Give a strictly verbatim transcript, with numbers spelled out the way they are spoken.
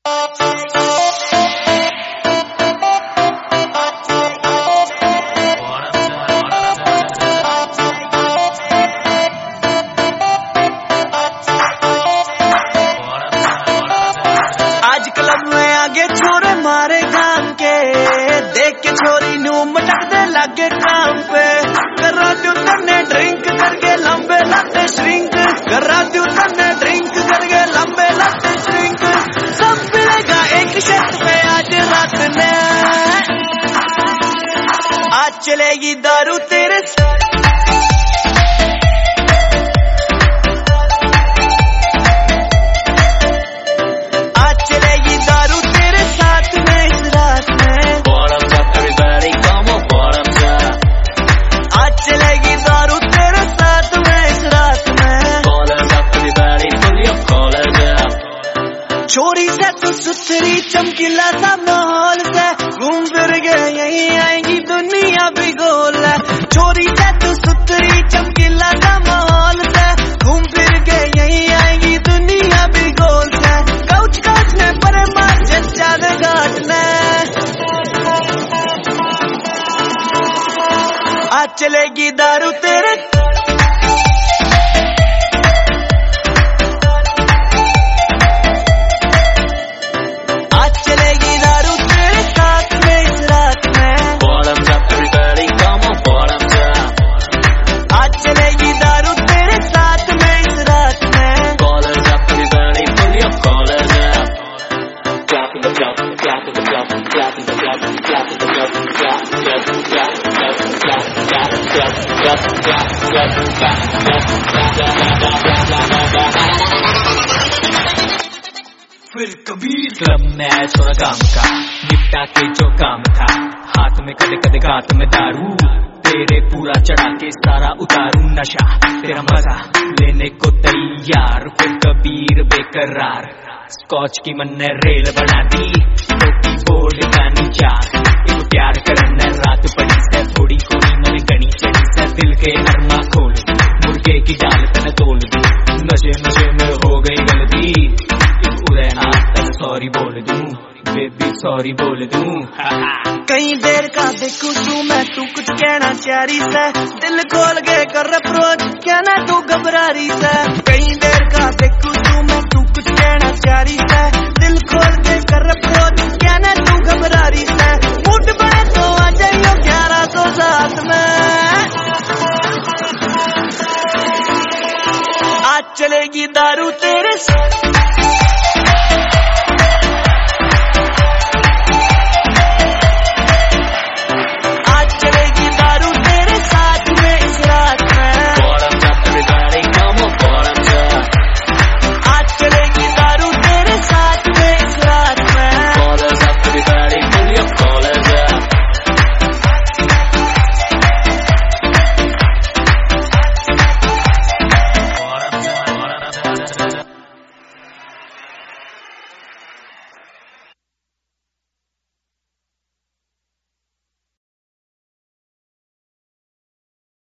आज क्लब में आगे छोरे मारे गांव के, देख के छोरी नू मटक दे लागे काम पे। करा दू तन्ने ड्रिंक करके लंबे लाते श्रिंक, करा दू तन्ने ड्रिंक करके लंबे लाते श्रिंक। सब मिलेगा एक शर्त पे आज रात में, आज चलेगी दारू तेरे साथ। आज चलेगी दारू तेरे साथ में इस रात में। Bottoms up, everybody, come on, bottoms up. आज चलेगी दारू तेरे साथ में इस रात में। Bottoms up, everybody, pull your collars up. चोरी से तू सुथरी चमकीला सा माहौल से, घूम फिर के यहीं आएगी दुनिया भी गोल है। चोरी से तू सुथरी चमकीला सा माहौल से, घूम फिर के यहीं आएगी दुनिया भी गोल है। काउच काउच ने पर मार जच्चा ने घाट ने, आज चलेगी दारू तेरे। आज चलेगी दारू तेरे साथ में इस रात में। Bottoms up, everybody, come on, bottoms up. आज चलेगी दारू तेरे साथ में इस रात में। Collars up, everybody, pull your collars up. Clap in the club, clap in the club, clap in the club, clap in the club, clap, clap, clap, clap, clap, clap, clap, clap, clap, clap, clap, clap, clap. फिर Kabir club में आया छोरा काम का, निपटा के जो काम था। हाथ में कदे कदे गात में दारू, तेरे पूरा चढ़ा के सारा उतारू नशा। तेरा मजा लेने को तैयार, फिर कबीर बेकरार। स्कॉच की मन ने रेल बना दी, मोटी बोर्ड का नीचार। एक प्यार करना रात पड़ी से, थोड़ी कोई मन गणी चढ़ी से। दिल के अरमा खोल, मुर्गे की जाल तन तोल दी। नशे नशे में हो गई गलती, सॉरी बोल दूं बेबी, सॉरी बोल दूं। कई देर का देखूं तू मैं, तू कुछ कहना चारी से। दिल खोल के कर अप्रोच, क्या ना तू घबरा रही से। कई देर का देखूं तू मैं, तू कुछ कहना चारी